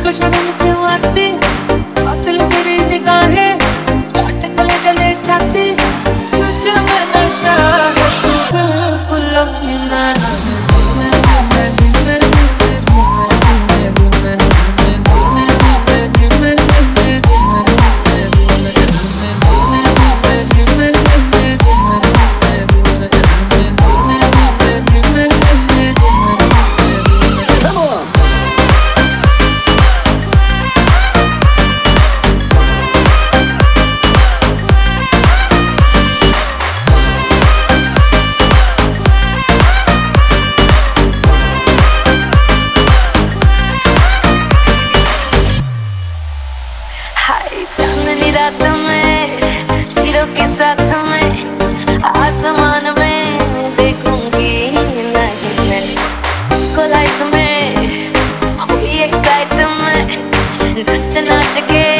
तुझको शर्म क्यों आती, कातिल तेरी निगाहें काट कलेजा ले जाती, तुझ में नशा है तू बिल्कुल अफीना चांदनी रात में हीरो के साथ में आसमान में देखूंगी नहीं मैं को लाइफ में हुई एक्साइटमेंट नाच नाच के